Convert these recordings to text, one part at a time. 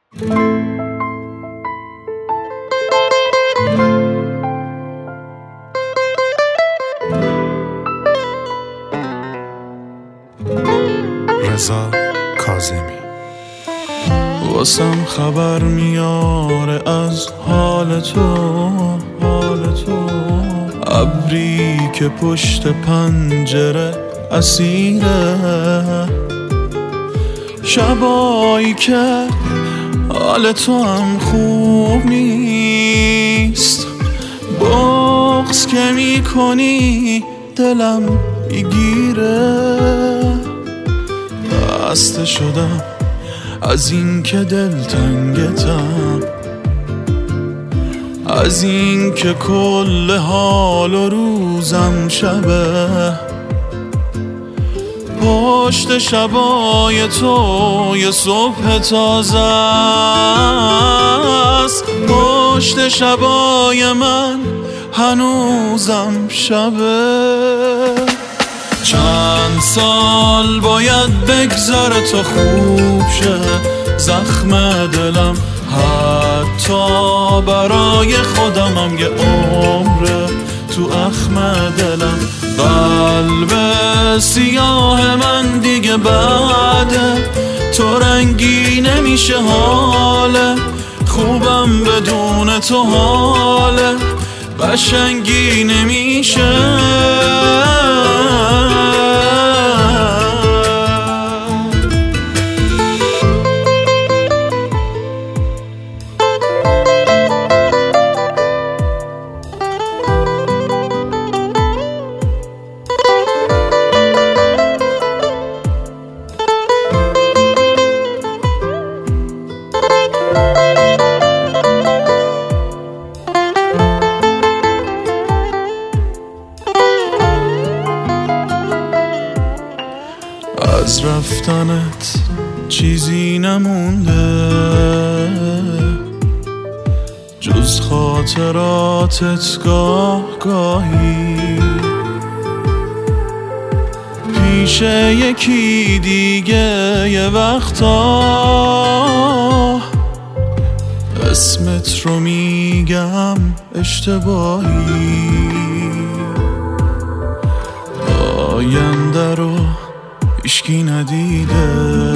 رضا کاظمی. واسم خبر میاره از حال تو، ابری که پشت پنجره اسیره، شبایی که حال تو هم خوب نیست، بغض که میکنی دلم میگیره، خسته شدم از این که دلتنگتم، از این که کل حال و روزم شبه، پشت شبای تو یه صبح تازه است، پشت شبای من هنوزم شبه. چند سال باید بگذره تا خوب شه زخم دلم، حتی برای خودمم یه عمره تو اخم دلم. قلب سیاه من دیگه بعده، تو رنگی نمیشه حاله، خوبم بدون تو حاله، قشنگی نمیشه. از رفتنت چیزی نمونده جز خاطراتت، گاهی پیش یکی دیگه یه وقتا اسمت رو میگم اشتباهی، آینده رو هیچکی ندیده،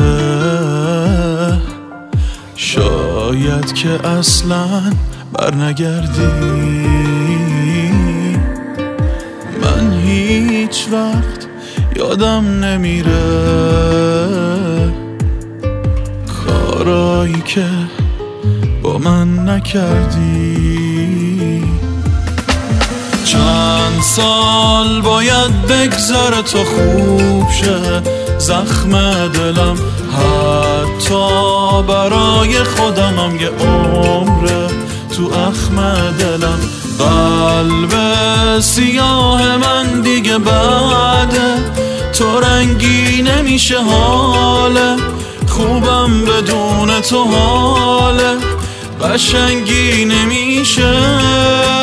شاید که اصلاً برنگردی. من هیچ وقت یادم نمیره کارایی که با من نکردی. چند سال باید بگذره تا خوب شه زخم دلم، حتی برای خودمم یه عمره تو اخم دلم. قلب سیاه من دیگه بعده، تو رنگی نمیشه حاله، خوبم بدون تو حاله، قشنگی نمیشه.